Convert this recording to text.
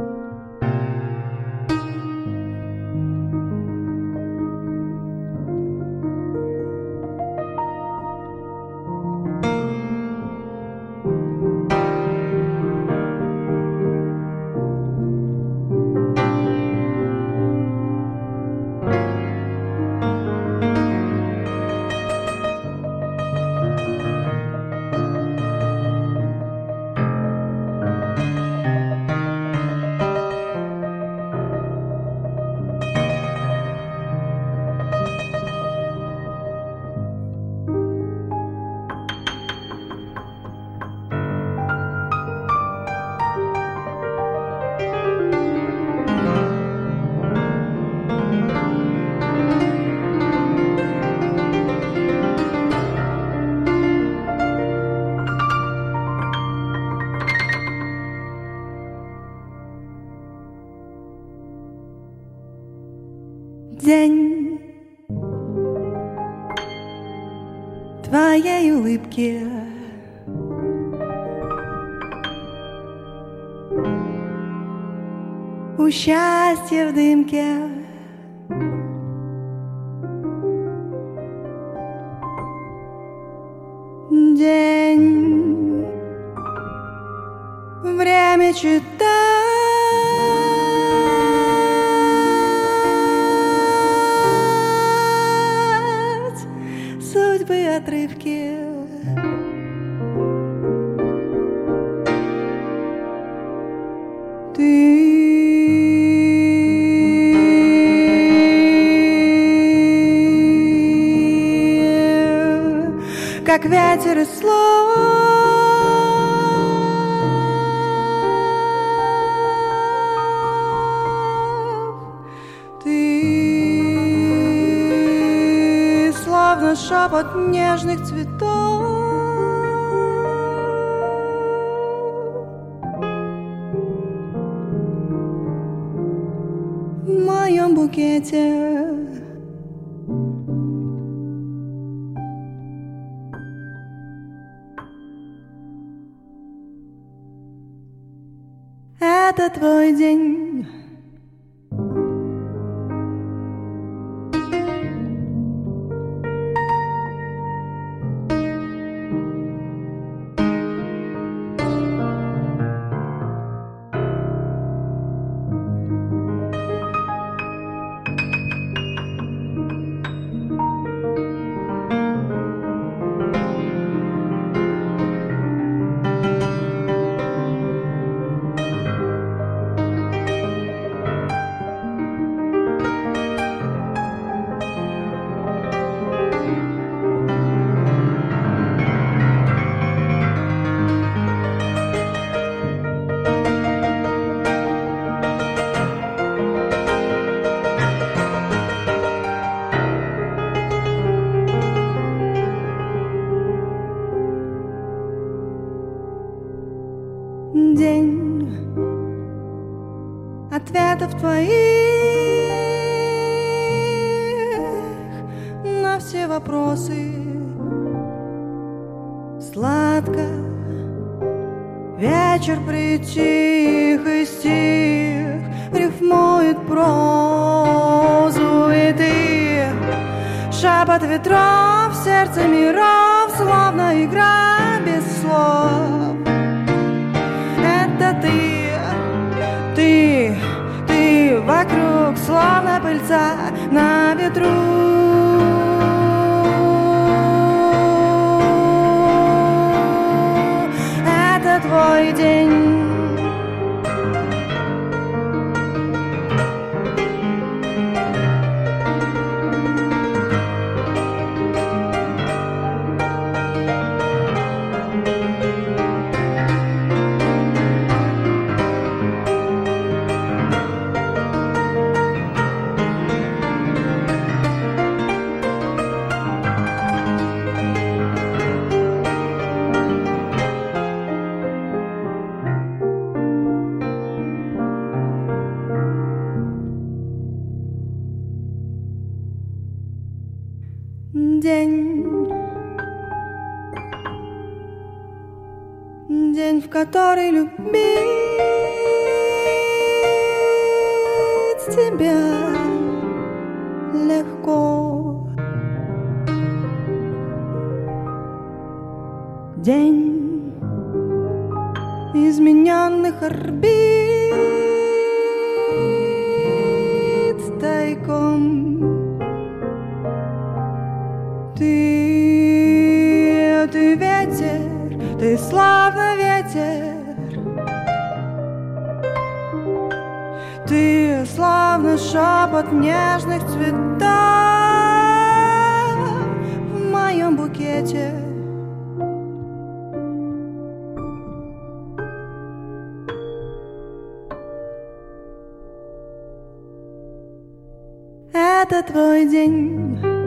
День твоей улыбки у счастья в дымке. День, время читать судьбы отрывки. Как ветер из слов, ты словно шепот нежных цветов в моем букете. Это твой день. День ответов твоих на все вопросы. Сладко вечер притих и стих, рифмует прозу, и ты шепот ветров, сердце миров, словно игра без слов. Ты вокруг, словно пыльца на ветру. Это твой день. День, в который любить тебя легко. День измененных орбит тайком. Ты ветер, ты славный ветер, ты славный шепот нежных цветов в моем букете. Это твой день.